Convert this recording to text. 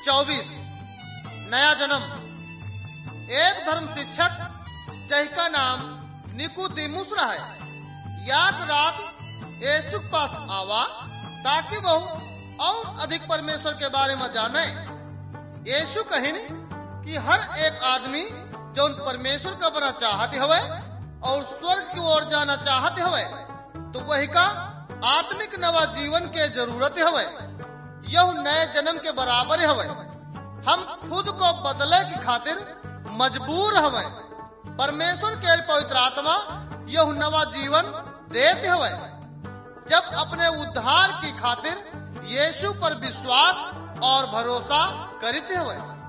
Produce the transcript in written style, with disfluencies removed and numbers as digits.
24 नया जन्म। एक धर्म शिक्षक जिसका नाम निकोदेमुस है, याद रात यीशु के पास आवा ताकि वह और अधिक परमेश्वर के बारे में जाने। यीशु कहिन कि हर एक आदमी जो परमेश्वर का बना चाहते हवे और स्वर्ग की ओर जाना चाहते हवे तो वही का आत्मिक नवा जीवन के जरूरत हवे। यह नए जन्म के बराबर हवे। हम खुद को बदले की खातिर मजबूर हवे। परमेश्वर के पवित्र आत्मा यह नवा जीवन देते हवे जब अपने उद्धार की खातिर यीशु पर विश्वास और भरोसा करते हवे।